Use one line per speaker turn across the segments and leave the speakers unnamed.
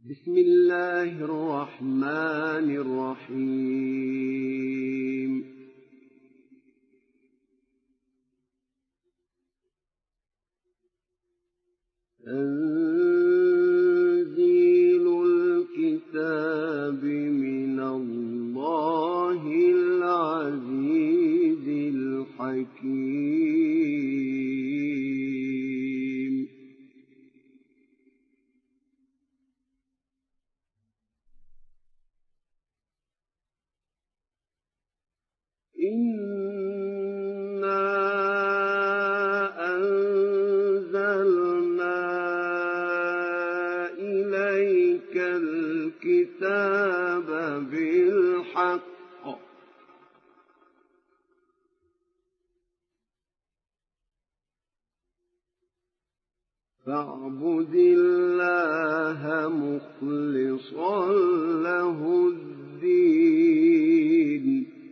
بسم الله الرحمن الرحيم تنزيل الكتاب من الله العزيز الحكيم إنا أنزلنا إليك الكتاب بالحق فاعبد الله مخلصا له الدين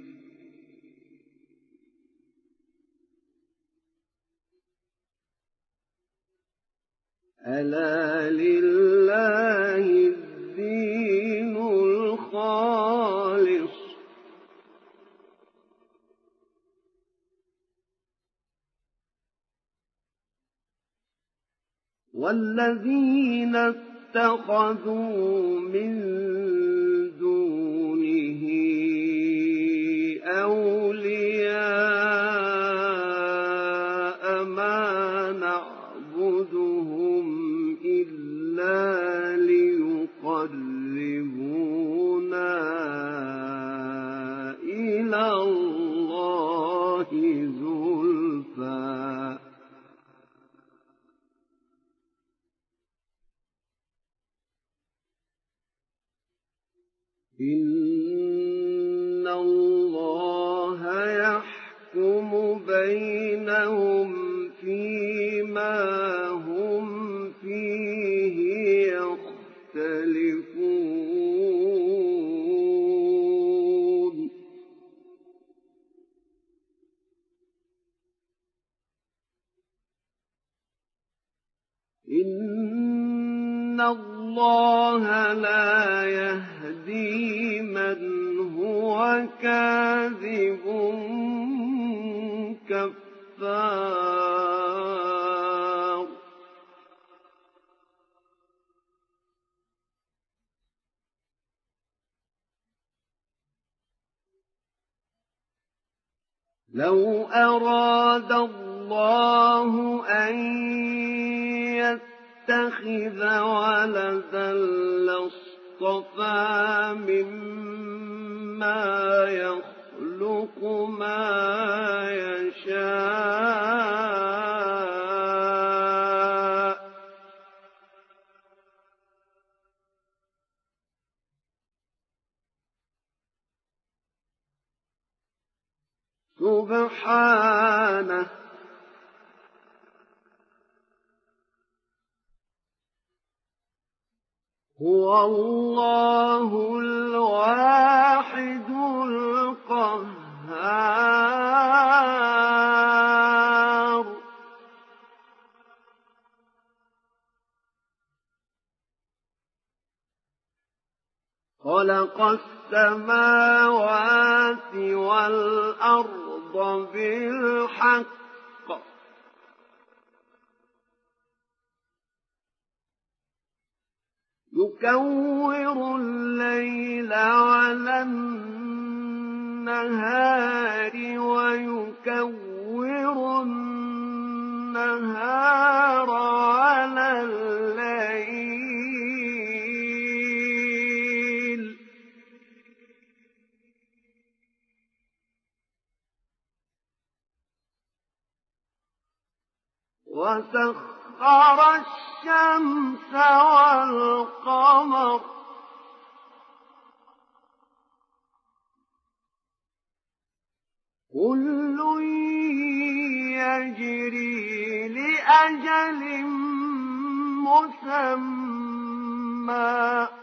ألا لله الدين الخالص والذين اتخذوا من دونه أولياء ما نعبدهم إلا ليقربونا إلى الله زلفى إن الله يحكم بينهم فيما هم فيه يختلفون إن الله لا يهدي من هو كاذب كفار لو أراد الله أن يتخذ ولدا لاصطفى مما يخلق ما يشاء سبحانه هو الله الواحد القهار خلق السماوات والأرض بالحق يكور الليل على النهار ويكور النهار على الليل وسخر الشمس والقمر كل يجري لأجل مسمى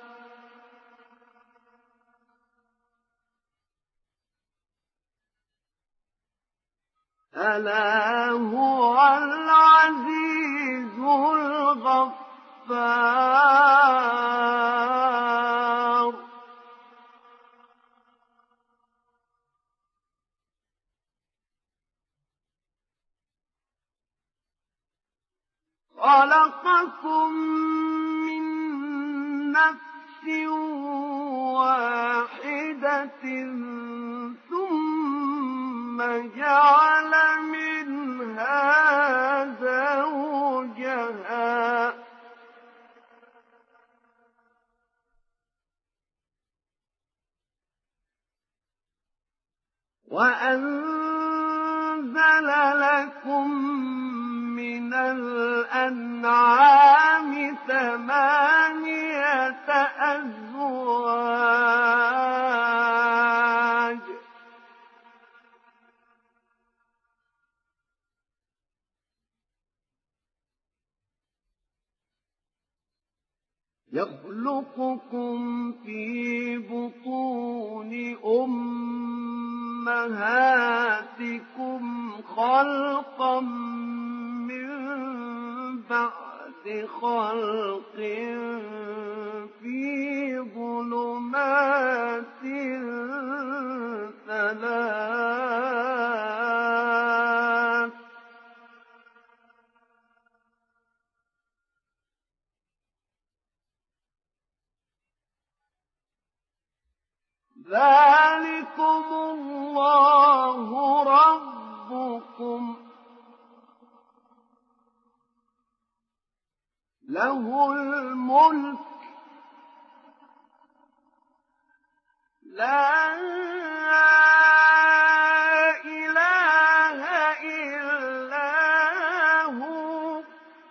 ألا هو العزيز الغفار خلقكم من نفس واحدة ثم جعل منها زوجها وأنزل لكم من الأنعام 8 أزواج يخلقكم في بطون أمهاتكم خلقا من بعد خلق في ظلمات 3 ذلكم الله ربكم له الملك لا إله إلا هو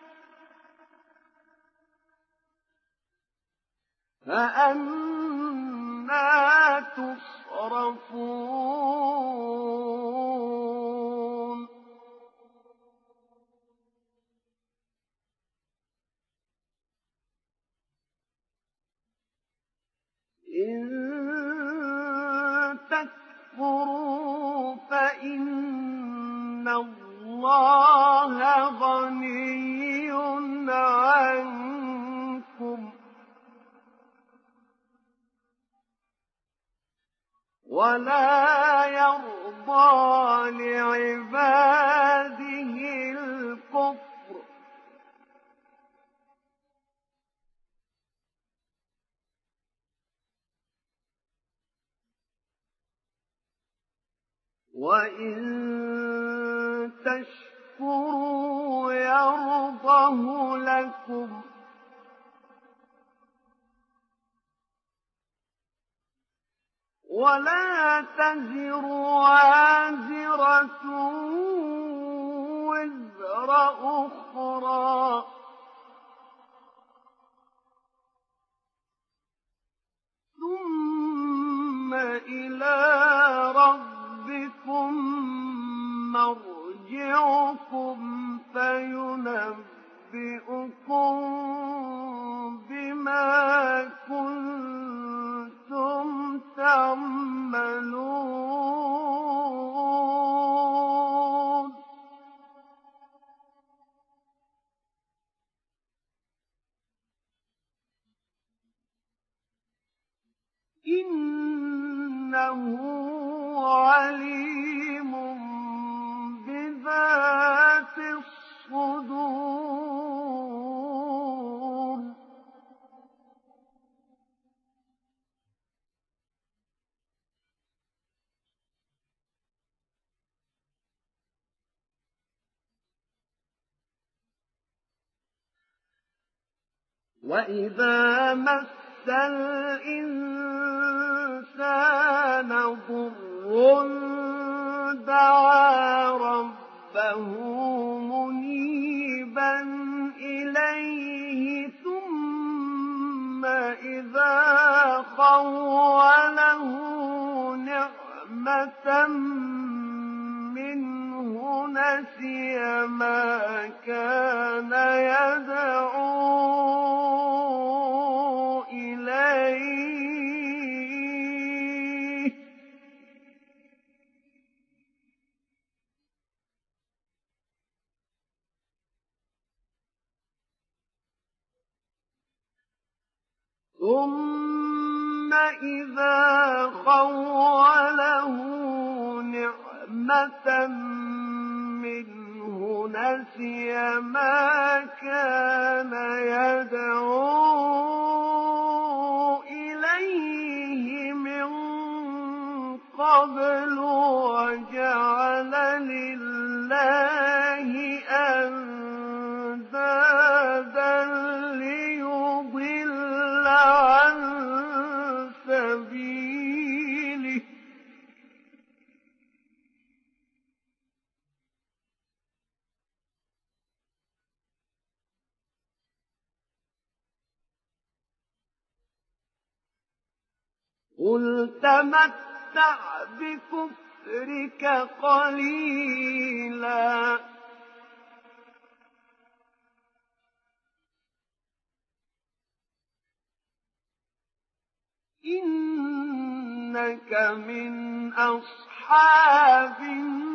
فأنى تصرفون إن تكفروا فإن الله غني عنكم ولا يرضى لعباده الكفر وإن تشكروا يرضه لكم ولا تزر وازرة وزر أخرى ثم إلى ربكم مرجعكم فينبئكم بما كنتم تعملون إنه عليم بذات الصدور وإذا مس الإنسان ضر دعا ربه منيبا إليه ثم إذا خوله نعمة منه نسي ما كان يدعو إليه ثم إذا خوله نعمة منه نسي ما كان يدعو إليه من قبل وجعل لله أندادا ليضل عن سبيله قل تمتع بكفرك قليلا إنك من أصحاب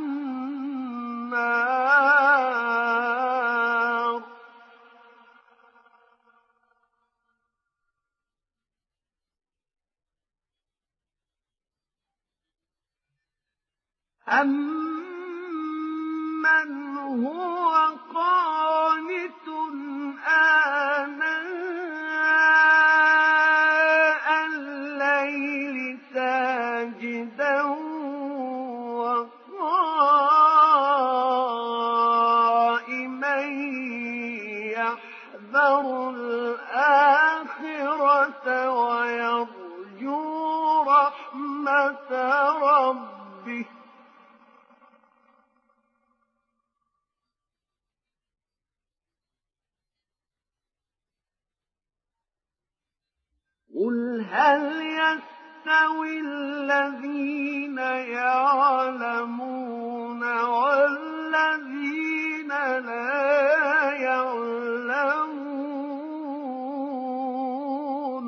النار أَمَّنْ هُوَ قَانِتٌ آنَاءَ اللَّيْلِ سَاجِدًا وَقَائِمًا يَحْذَرُ الْآخِرَةَ وَيَرْجُو رَحْمَةَ رَبِّهِ قُلْ هَلْ يَسْتَوِي الَّذِينَ يَعْلَمُونَ وَالَّذِينَ لَا يَعْلَمُونَ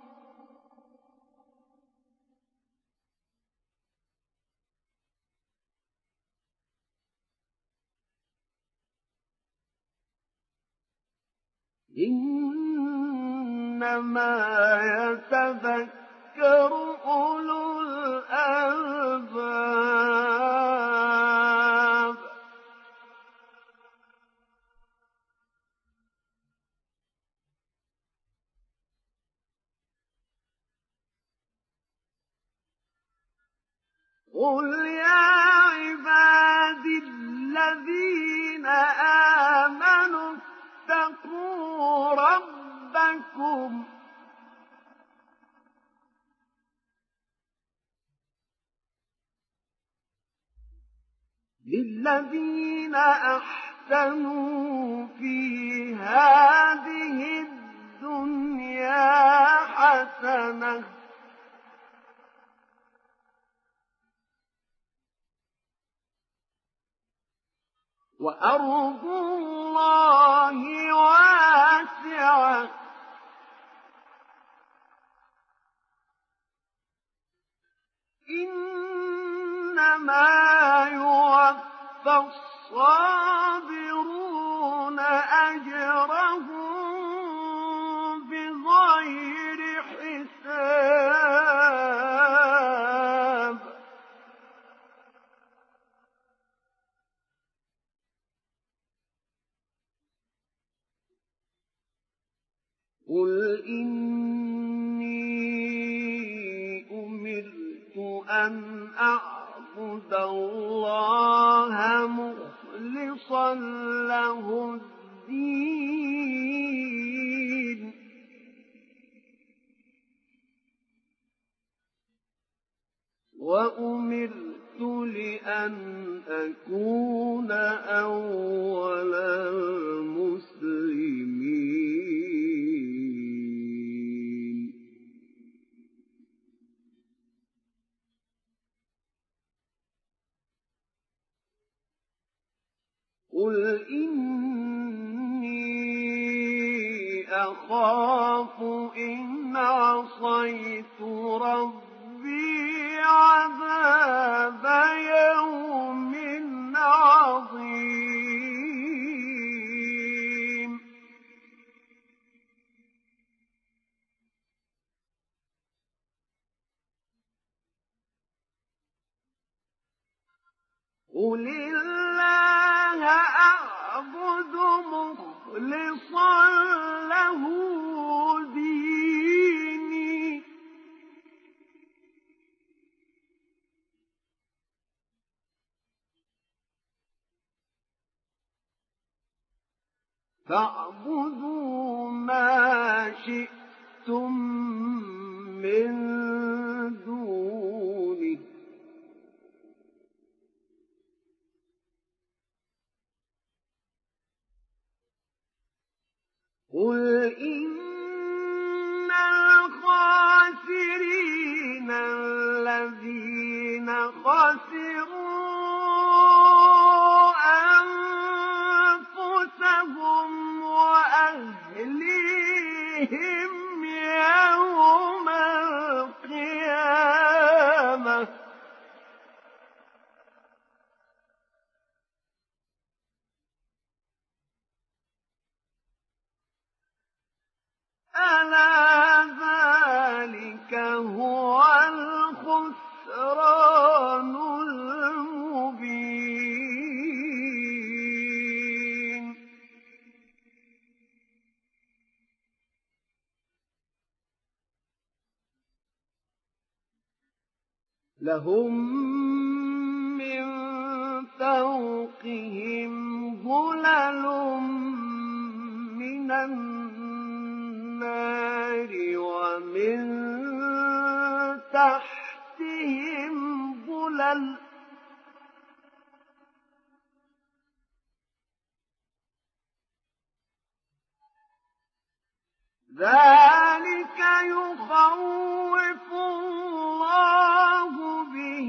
إِنَّمَا يَتَذَكَّرُ أُولُو الْأَلْبَابِ قُلْ يَا عِبَادِي الَّذِينَ آمَنُوا اتَّقُوا رَبَّكُمْ لِلَّذِينَ أَحْسَنُوا فِي هَٰذِهِ الدُّنْيَا حَسَنَةٌ ۗ وَأَرْضُ اللَّهِ وَاسِعَةٌ ۗ إِنَّمَا يُوَفَّى الصَّابِرُونَ أَجْرَهُم بِغَيْرِ حِسَابٍ قُلْ إِنِّي أُمِرْتُ أَنْ أَعْبُدَ اللَّهَ مُخْلِصًا لَّهُ الدِّينَ وَأُمِرْتُ لِأَنْ أَكُونَ أَوَّلَ الْمُسْلِمِينَ قُلْ إِنِّي أَخَافُ إِنْ عَصَيْتُ رَبِّي عَذَابَ يَوْمٍ عَظِيمٍ قُلِ اللَّهَ فليعبد مخلصا له ديني فاعبدوا ما شئتم من دونه قل إن الخاسرين الذين خسروا أنفسهم وأهليهم يوم القيامة ألا ذلك هو الخسران المبين لهم من فوقهم ظلل من النار ومن تحتهم ظلل ذلك يخوف الله به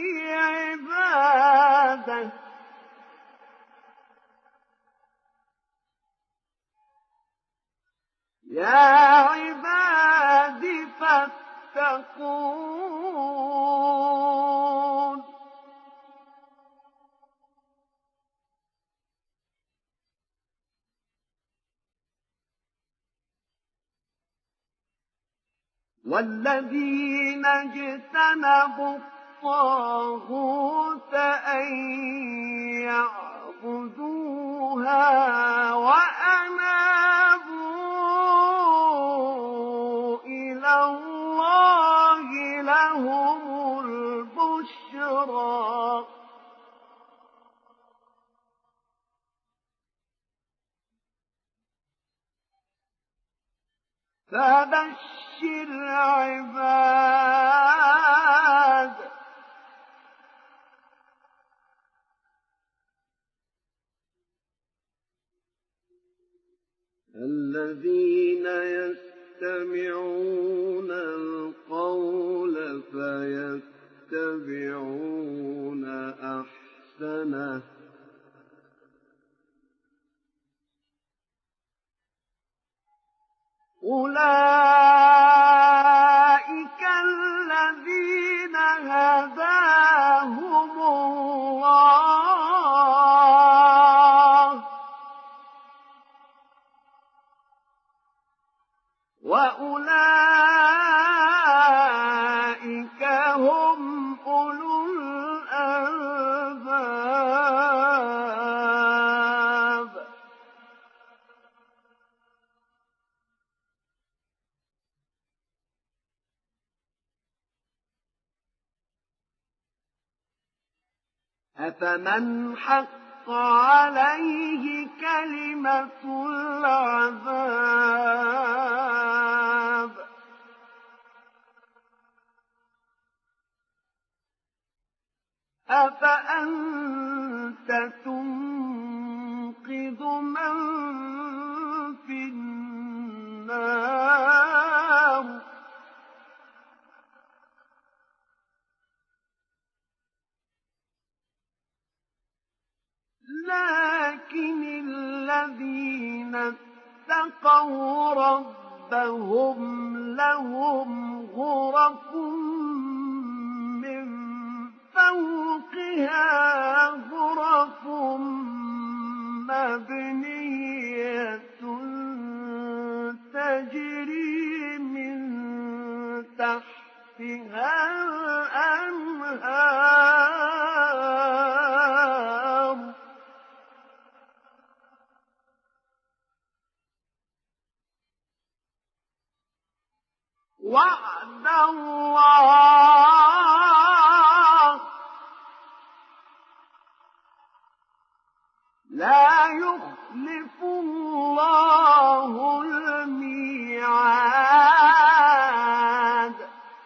عباده يا عباد فاتقون والذين اجتنبوا الطاغوت أن يعبدوها وأنابوا إلى الله لهم البشرى فبشر عباد الذين يستمعون القول فيتبعون أحسنه أولئك الذين هداهم الله وأولئك هم أولو الألباب أفمن حق عليه كلمة العذاب أفأنت تنقذ من في النار لكن الذين اتقوا ربهم لهم غرف من فوقها غرف مبنية تجري من تحتها الأنهار وعد الله لا يخلف الله الميعاد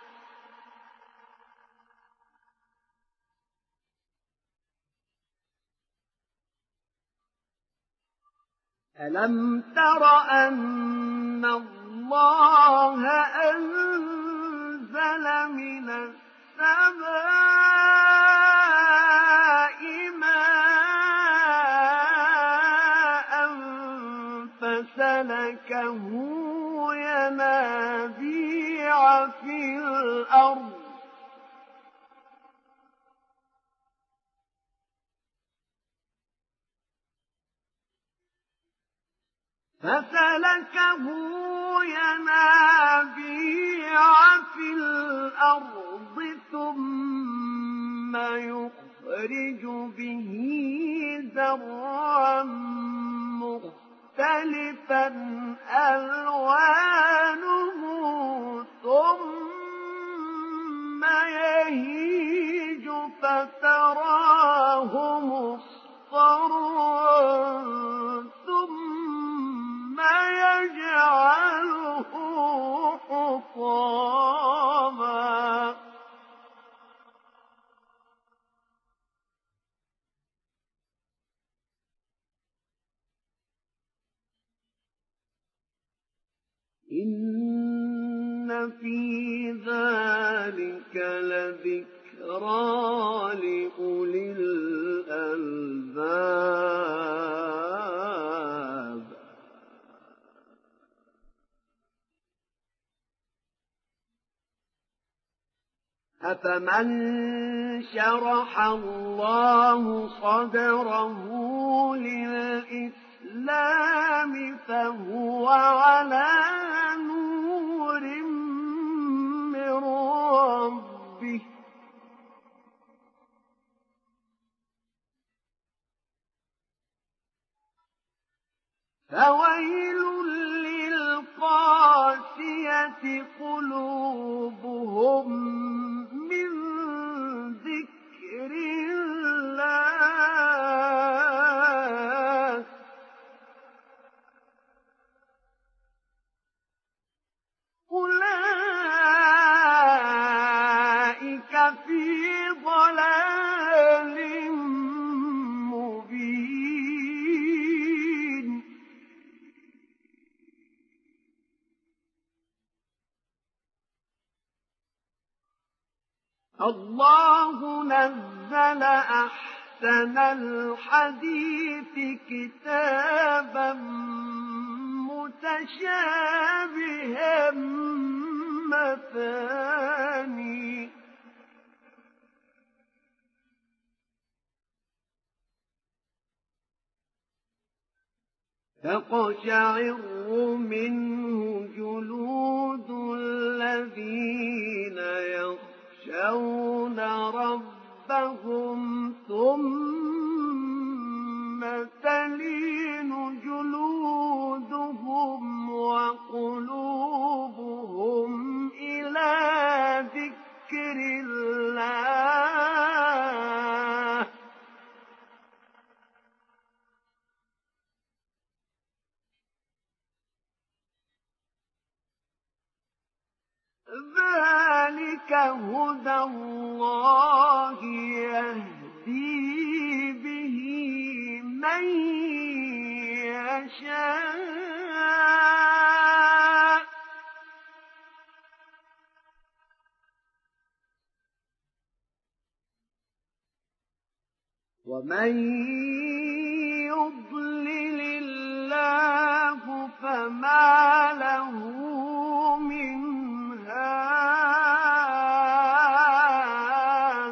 ألم تر أن الله أنزل من السماء ماء فسلكه ينابيع في الأرض ثم يخرج به زرعا مختلفا ألوانه ثم يهيج فتراه مصفرا ثم يجعله حطاما إن في ذلك لذكرى لأولي الألباب أفمن شرح الله صدره للإسلام فهو على نور من ربه فويل للقاسية قلوبهم من ذكر الله أولئك في ضلال مبين الله نزل أحسن الحديث كتابا متشابها مثاني تقشعر منه جلود الذين يخشون ربهم ثم تلين جلودهم وقلوبهم إلى ذكر الله ذلك هدى الله يهدي به من يشاء ومن يضلل الله فما له من هاد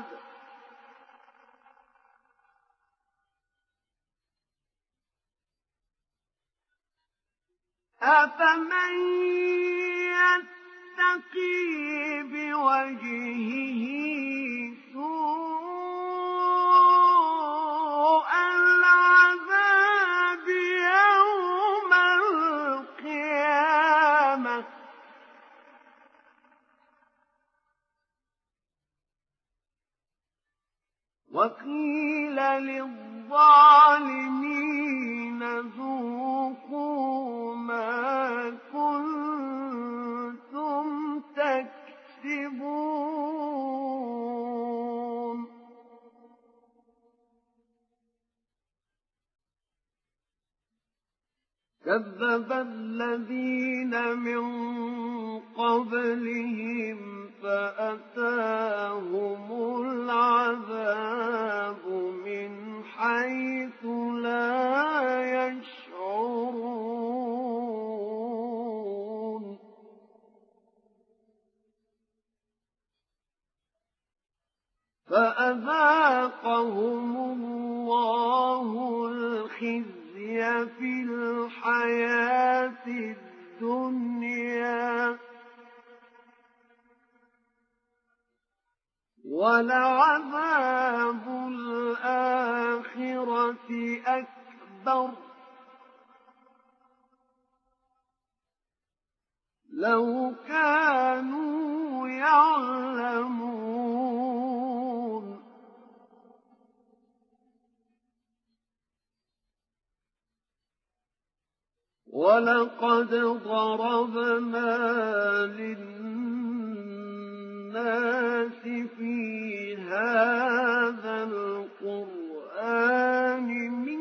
أفمن يتقي بوجهه سوء العذاب يوم القيامة وقيل للظالمين ذوقوا ما كنتم تكسبون كذب الذين من قبلهم فأتاهم العذاب من حيث لا يشعرون فأذاقهم الله الخزي في الحياة الدنيا ولعذاب الآخرة أكبر لو كانوا يعلمون ولقد ضربنا للناس في هذا القرآن من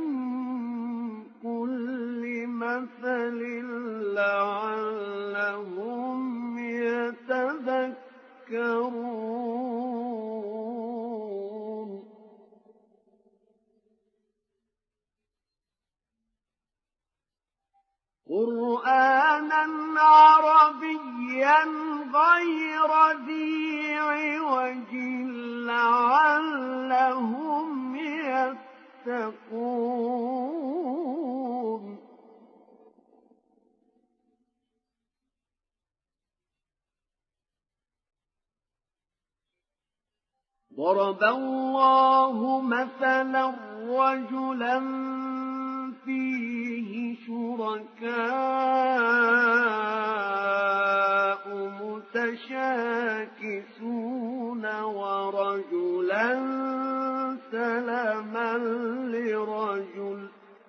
كل مثل لعلهم يتذكرون قرآنا عربيا غير ذي عوج لعلهم يتقون ضرب الله مثلا رجلا فيه شركاء متشاكسون ورجلا سلما لرجل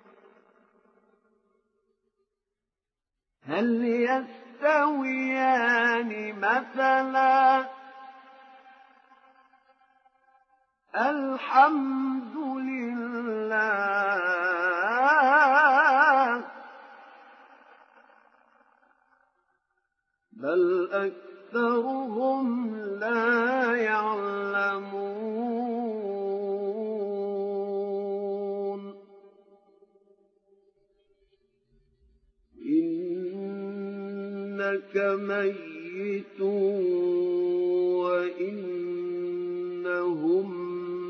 هل يستويان مثلا الحمد لله بل أكثرهم لا يعلمون إنك ميت وإنهم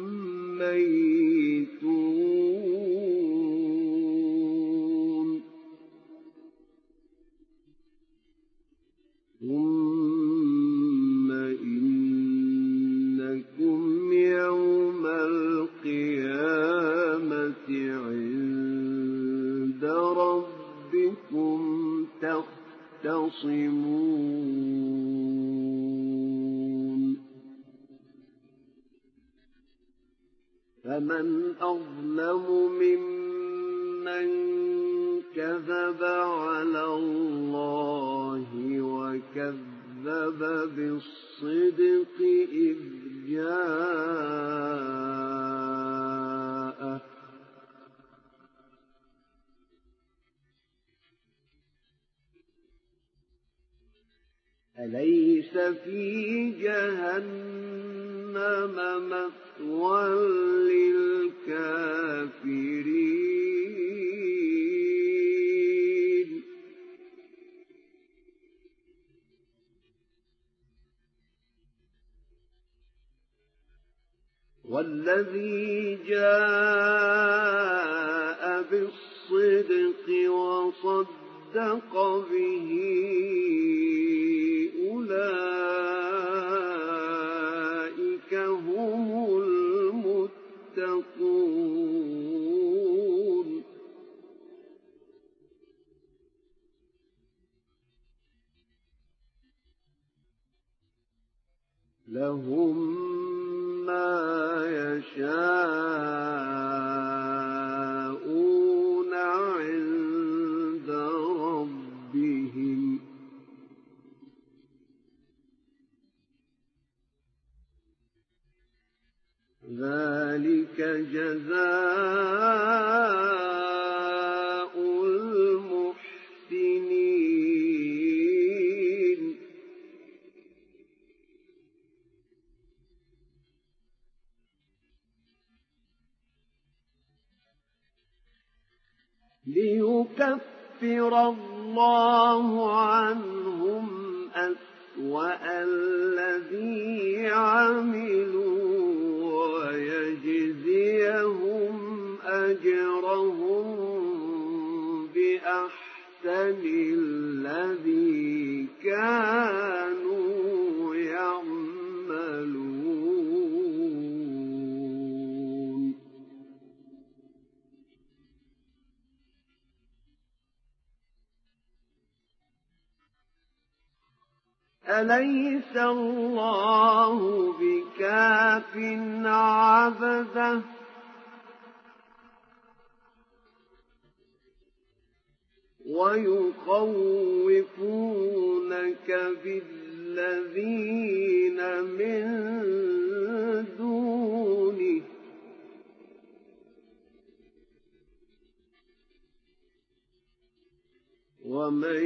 ميتون ثم إنكم يوم القيامة عند ربكم تختصمون فمن أظلم ممن كذب على الله وكذب بالصدق إذ جاءه أليس في جهنم مثوى للكافرين والذي جاء بالصدق وصدق به أولئك هم المتقون لهم ما يشاءون عند ربهم ذلك جزاء المحسنين ليكفر الله عنهم أسوأ الذي عملوا ويجزيهم أجرهم بأحسن الذي كانوا يعملون أليس الله بكاف عبده ويخوفونك بالذين من دونه ومن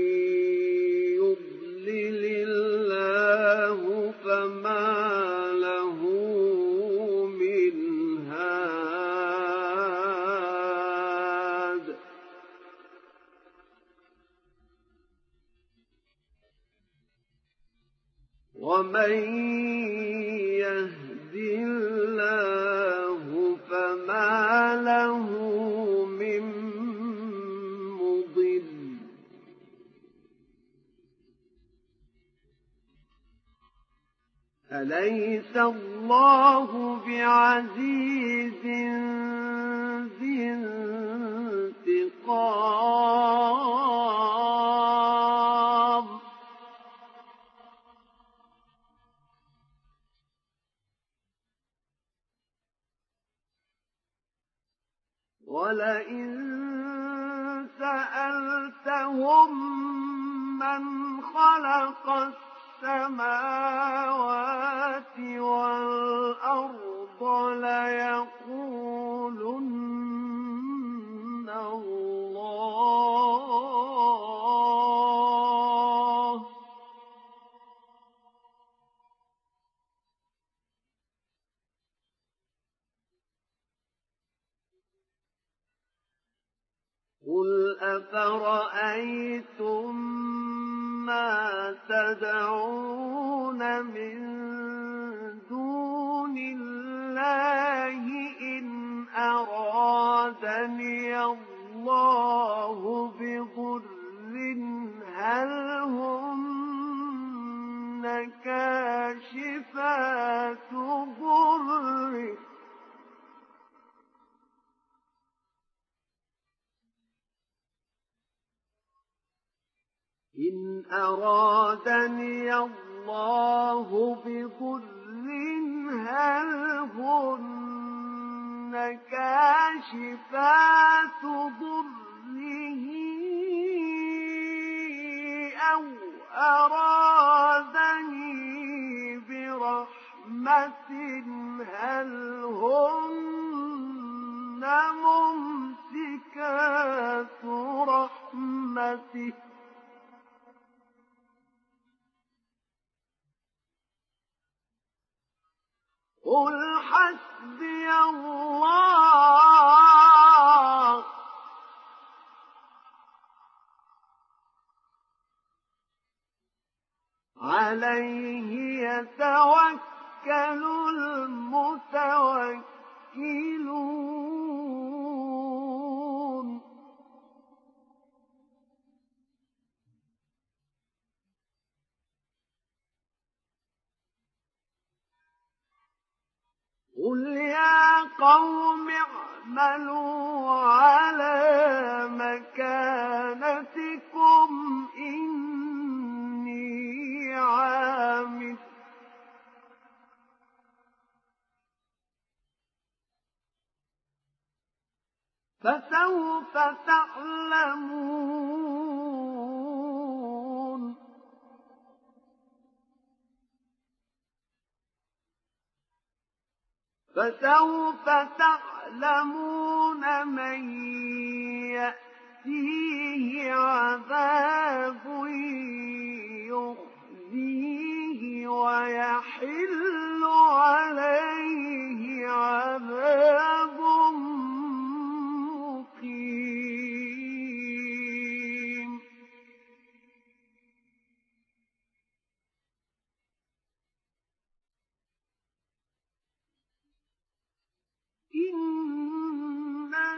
يضلل الله فما له من هاد ومن يهد الله فما له من مضل أليس الله بعزيز ذي انتقام ولئن سألتهم من خلق السماوات والأرض ليقولن الله قل أفرأيتم ما تدعون من دون الله إن أرادني الله بضر هل هن كاشفات ضره إن أرادني الله بضر هل هن كاشفات ضره أو أرادني برحمة هل هن ممسكات رحمته قل حسبي الله عليه يتوكل المتوكلون قل يا قوم اعملوا على مكانتكم إني عامل فسوف تعلمون من يأتيه عذاب يخزيه ويحل عليه عذاب مقيم إنا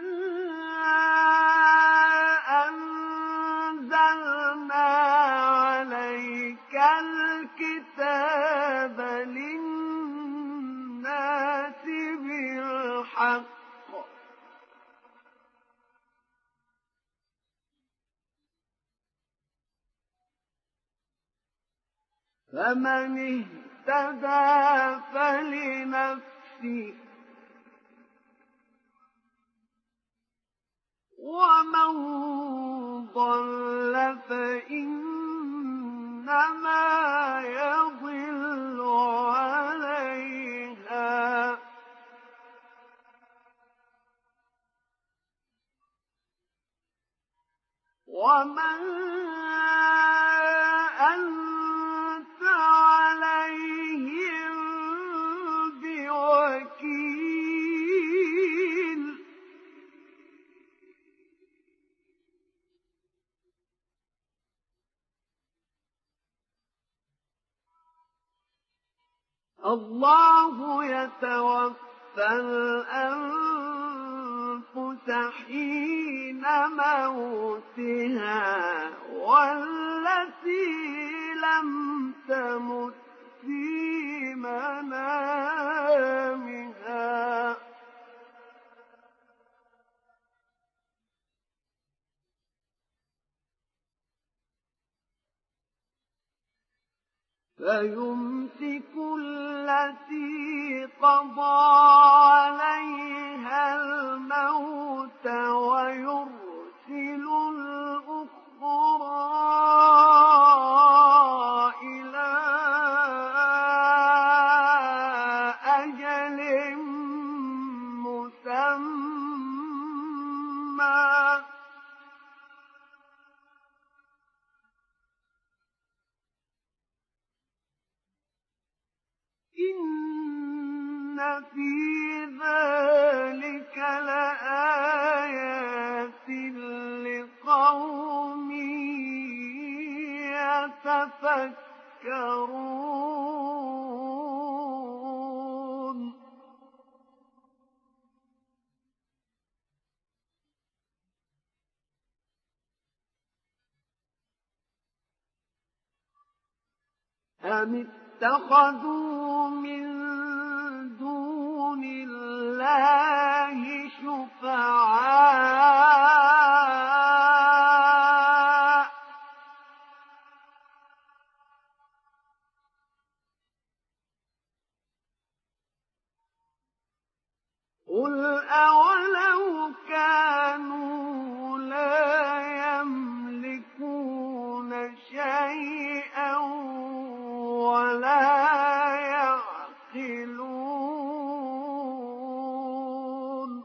أنزلنا عليك الكتاب للناس بالحق فمن اهتدى فلنفسه ومن ضل فإنما يضل عليها وما أنت عليهم بوكيل الله يتوفى الأنفس حين موتها والتي لم تمت في منامها فيمسك التي قضى عليها الموت ويرسل الأخرى إلى أجل مسمى إن في ذلك لآيات لقوم يتفكرون أم اتخذوا من دون الله شفعاء قل أولو كانوا لا يملكون شيئا ولا يعقلون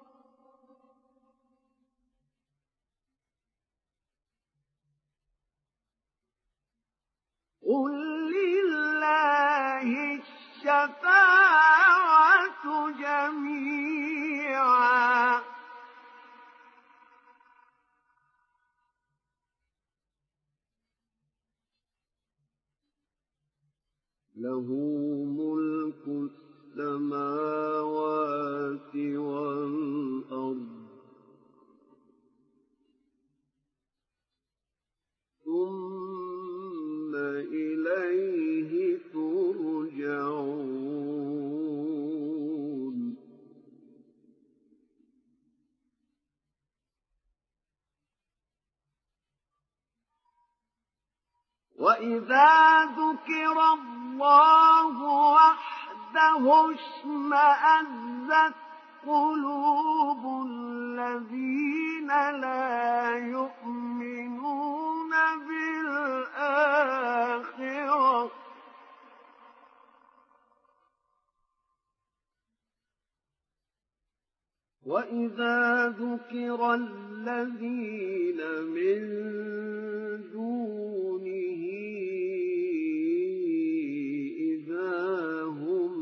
قل لله الشفاعة جميعا له ملك السماوات والأرض ثم إليه ترجعون وإذا ذكر الله وحده اشمأزت قلوب الذين لا يؤمنون بالآخرة وإذا ذكر الذين من دونه إذا هم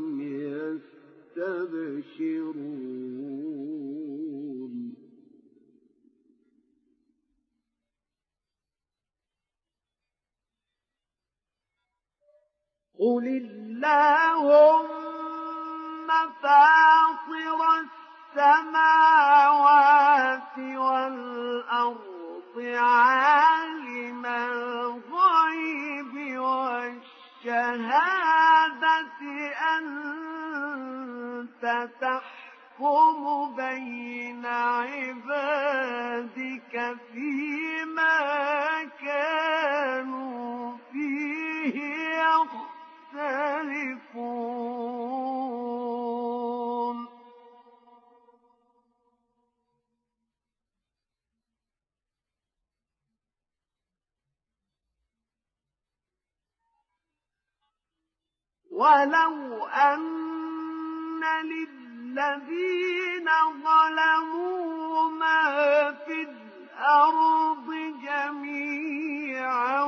يستبشرون قل اللهم فاطر السماوات والأرض عالم الغيب والشهادة أنت تحكم بين عبادك فيما كانوا فيه يختلفون ولو أن للذين ظلموا ما في الأرض جميعا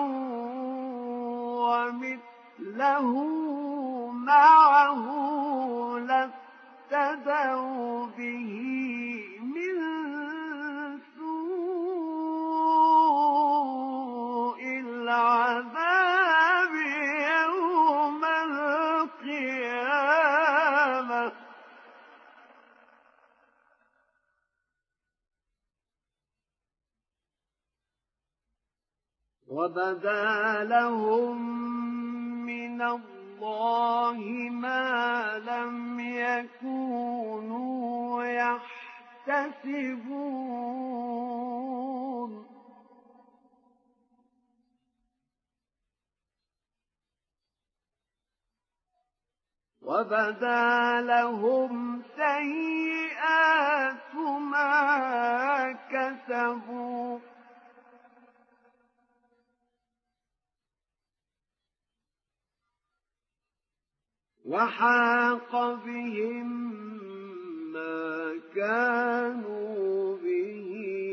ومثله معه لافتدوا به من سوء العذاب يوم القيامة وبدا لهم من الله ما لم يكونوا يحتسبون وبدا لهم سيئات ما كسبوا وحاق بهم ما كانوا به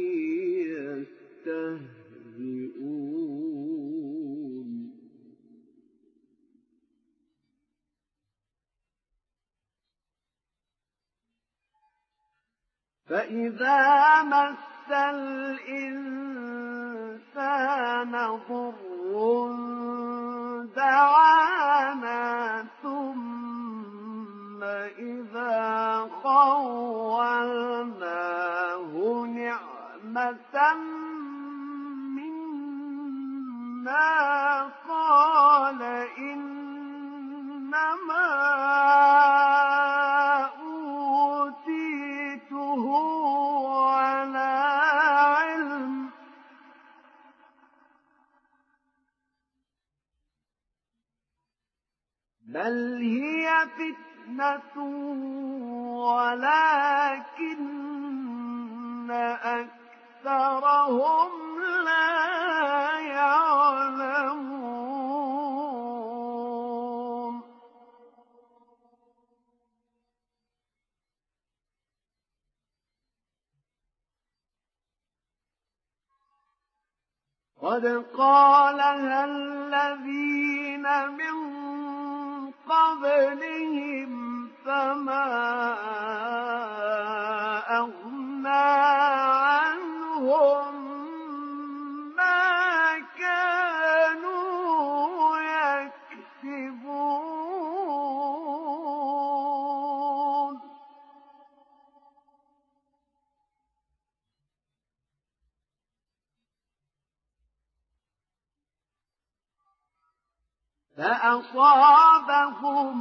يستهزئون فإذا مس الإنسان ضر دعانا ثم إذا خولناه نعمة منا قال إنما أوتيته على علم بل هي فتنة ولكن أكثرهم لا يعلمون قد قالها الذين من قبلهم فما أغنى عنهم ما كانوا يكسبون فأصابهم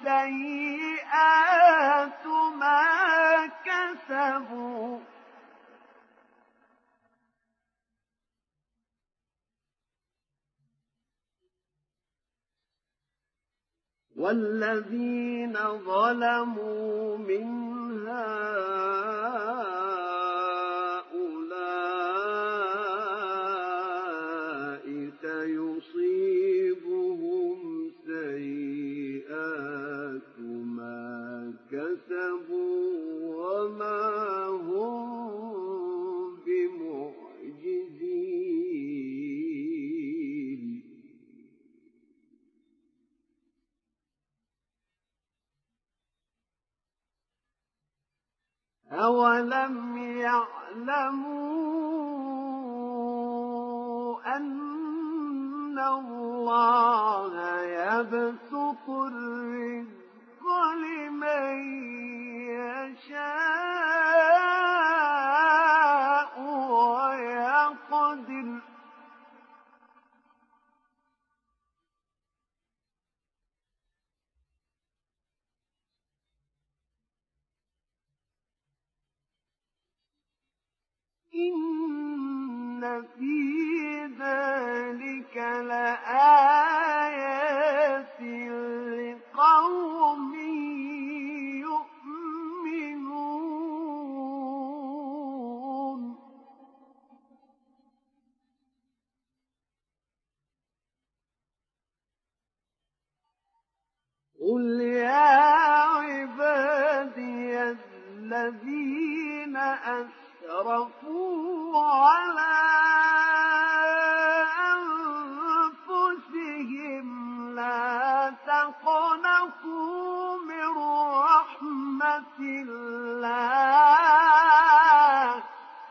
سيئات ما كسبوا والذين ظلموا من هؤلاء أولم يعلموا أن الله يبسط الرزق لمن يشاء ويقدر إن في ذلك لآيات لقوم يؤمنون قل يا عبادي الذين أسرفوا على أنفسهم لا تقنطوا من رحمة الله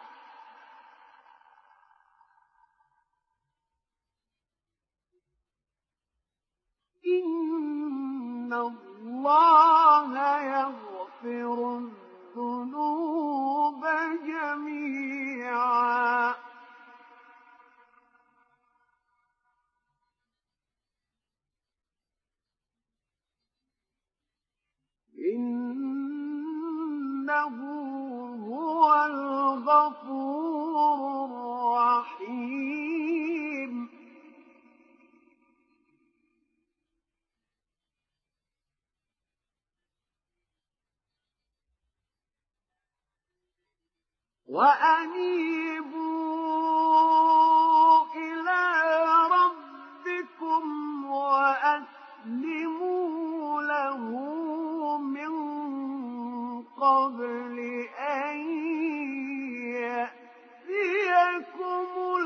إن الله يغفر الذنوب جميعا إنه هو الغفور الرحيم وأنيبوا إلى ربكم وأسلموا له من قبل أن يأتيكم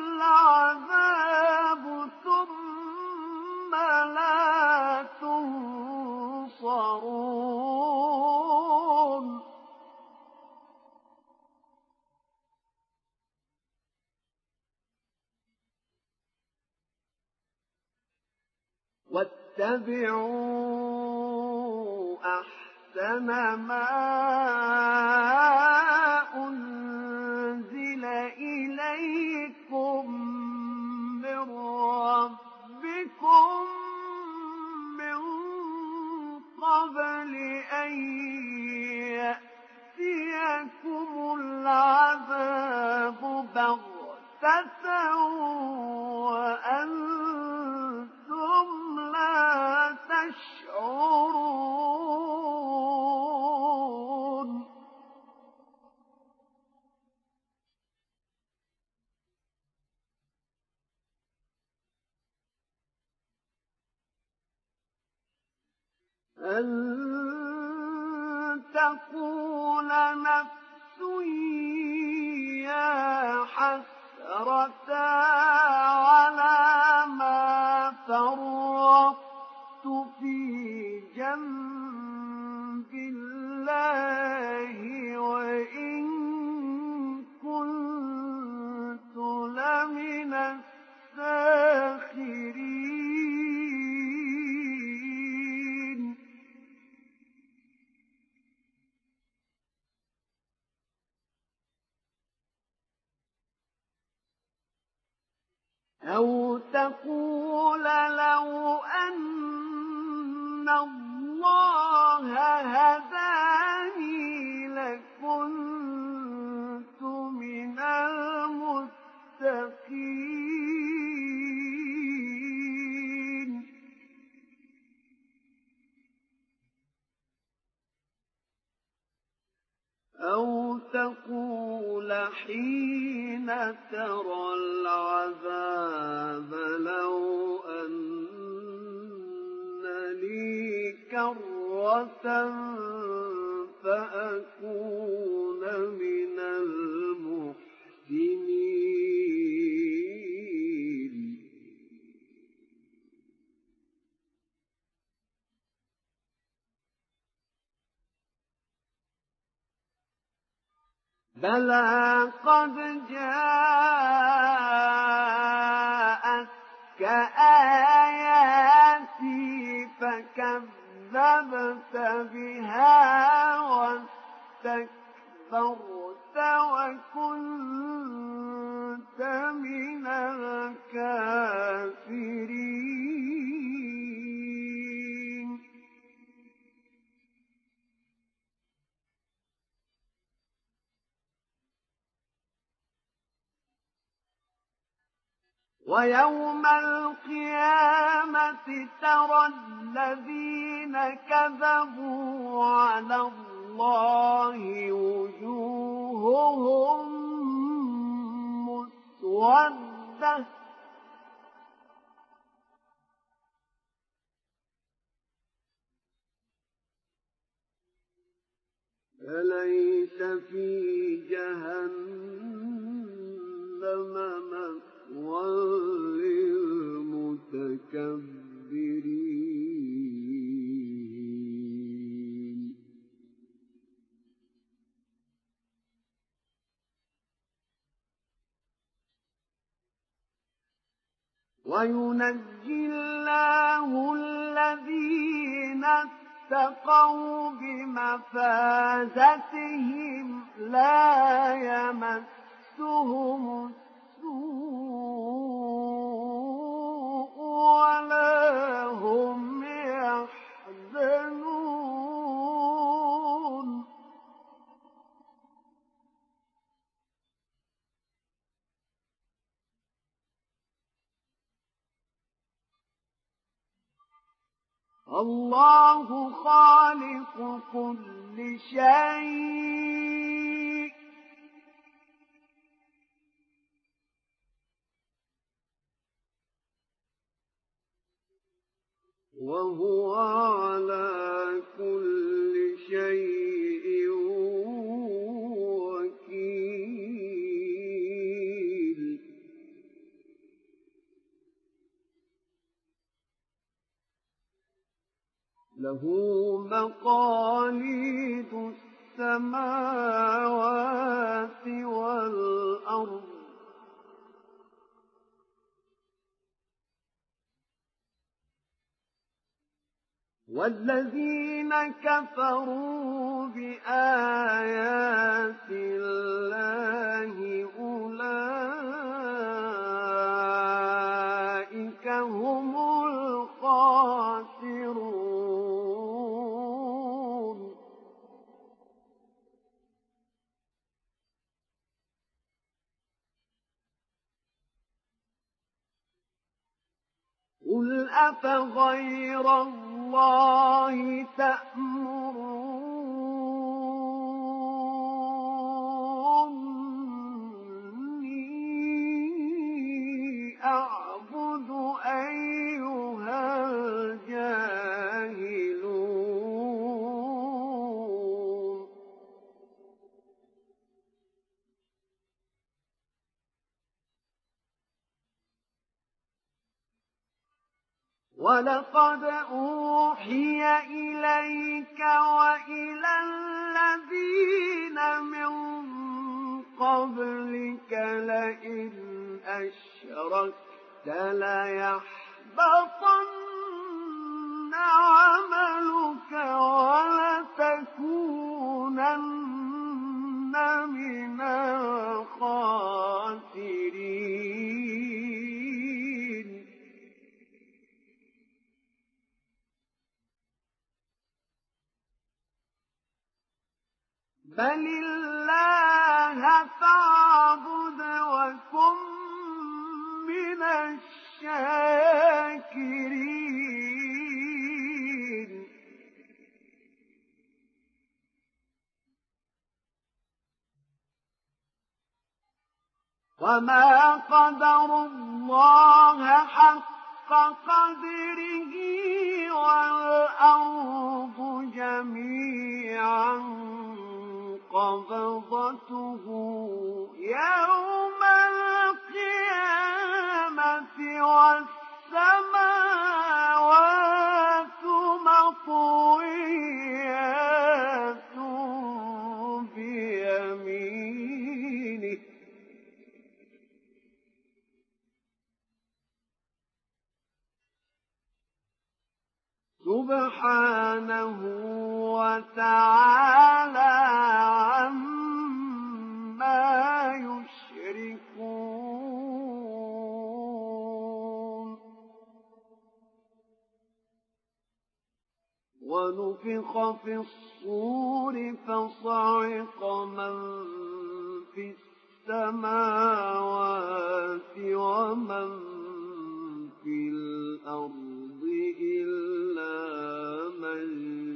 العذاب ثم لا تنصرون واتبعوا أحسن ما أنزل إليكم من ربكم من قبل أن يأتيكم العذاب بغتة وأنتم لا تشعرون أن تقول نفس يا حسرة على ما فرطت في جنب الله وإن كنت لمن الساخرين أو تقول لو أن الله هداني لكنت من المتقين أو تقول حين ترى العذاب لو أن لي كرة فأكون من المحسنين بلى قد جاءتك آياتي فكذبت بها واستكبرت وكنت من الكافرين. ويوم القيامة ترى الذين كذبوا على الله وجوههم مسودة أليس في جهنم مثوى للمتكبرين. وينجي الله الذين اتقوا بمفازتهم لا يمسهم السوء ولا هم يحزنون. الله خالق كل شيء وهو على كل شيء وكيل. له مقاليد السماوات والأرض والذين كفروا بآيات الله أولئك هم الخاسرون. قل أفغير الله تأمروني أعبد أيها الجاهلون. ولقد أوحي إليك وإلى الذين من قبلك لئن أشركت ليحبطن عملك ولتكونن من الخاسرين. بل الله فاعبد وكن من الشاكرين. وما قدروا الله حق قدره والأرض جميعا قبضته يوم القيامة والسماوات مطويات بيمينه سبحانه وتعالى عما يشركون. ونفخ في الصور فصعق من في السماوات ومن في الأرض إلا من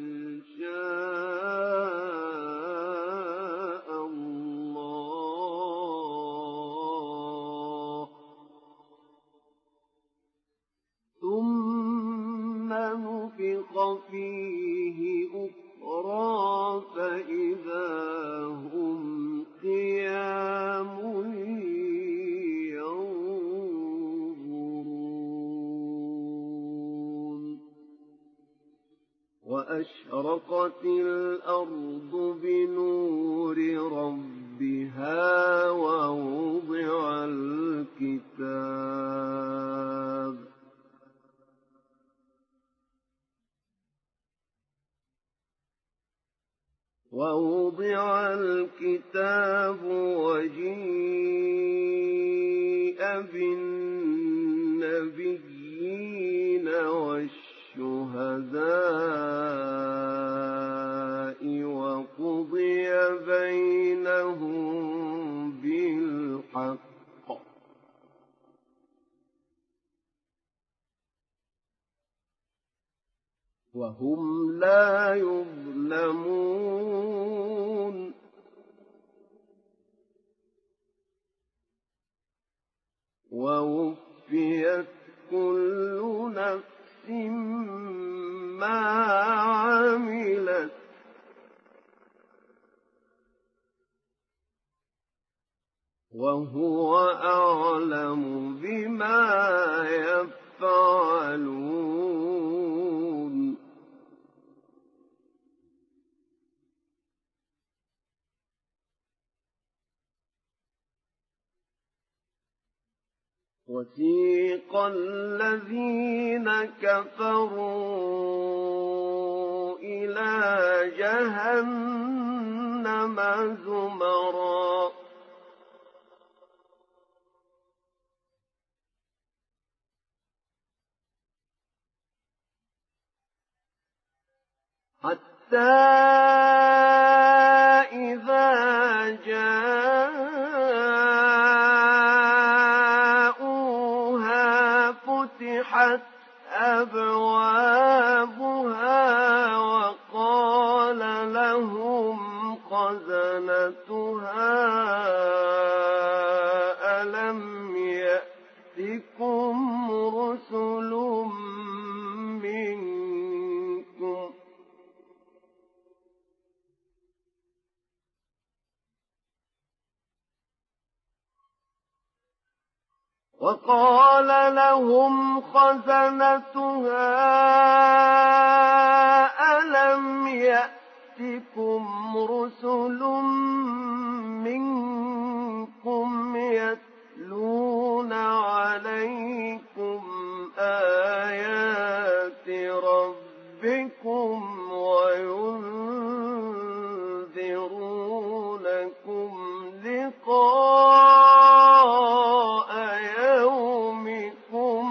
شاء الله ثم نفخ فيه أخرى فإذا هم قيام ينظرون. وأشرقت الأرض بنور ربها ووضع الكتاب وجيء بالنبيين والشهداء وقضي بينهم بالحق وهم لا يظلمون. ووفيت كل نفس ما عملت وهو أعلم بما يفعلون. وسيق الذين كفروا إلى جهنم زمرا حتى إذا جاءوها فتحت أبوابها وقال لهم خزنتها ألم يأتكم رسل منكم وقال لهم خزنتها ألم يأتكم رسل منكم يتلون عليكم آيات ربكم وينذرونكم لقاء يومكم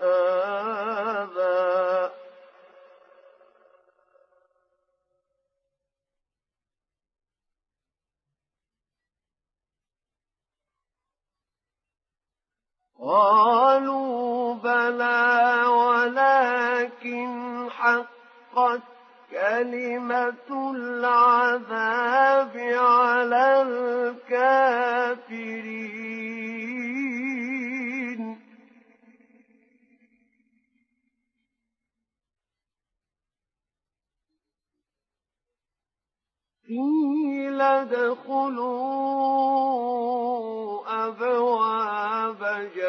هذا قالوا بلى ولكن حقت كلمة العذاب على الكافرين. قيل ادخلوا أبواب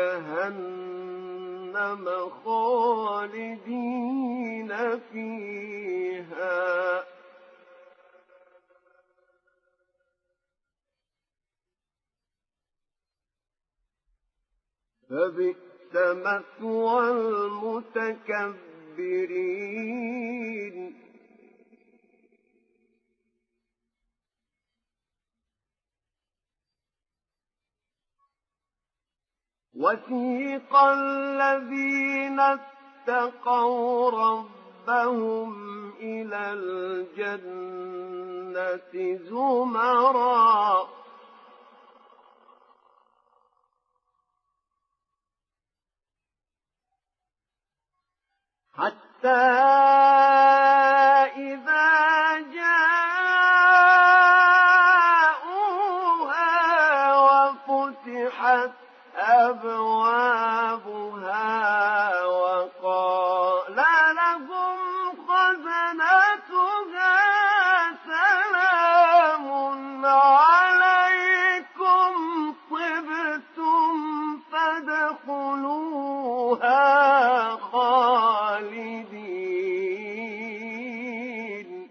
جهنم خالدين فيها فبئس مثوى المتكبرين. وسيق الذين اتقوا ربهم إلى الجنة زمرا حتى إذا جاءوها وفتحت أبوابها وقال لهم خزنتها سلام عليكم طبتم فادخلوها خالدين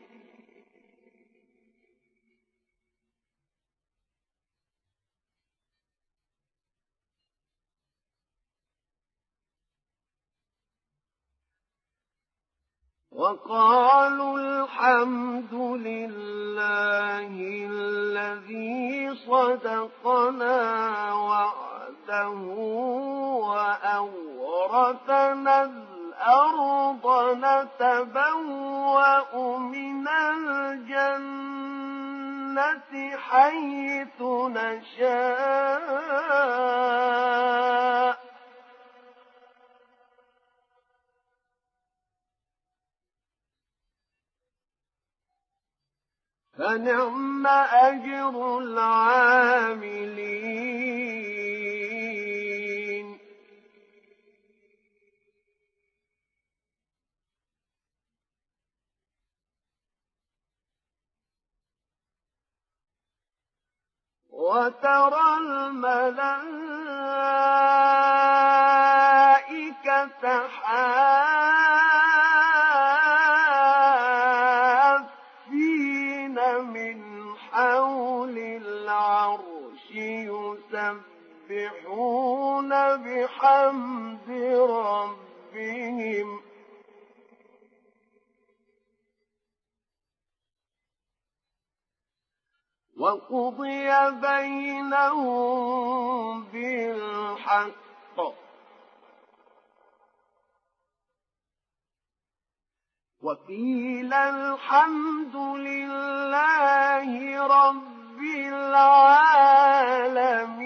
وقالوا الحمد لله الذي صدقنا وعده وأورثنا الأرض نتبوأ من الجنة حيث نشاء فنعم أجر العاملين وترى الملائكة حافين من حول العرش يسبحون بحمد ربهم وقضي بينهم بالحق وقيل الحمد لله رب العالمين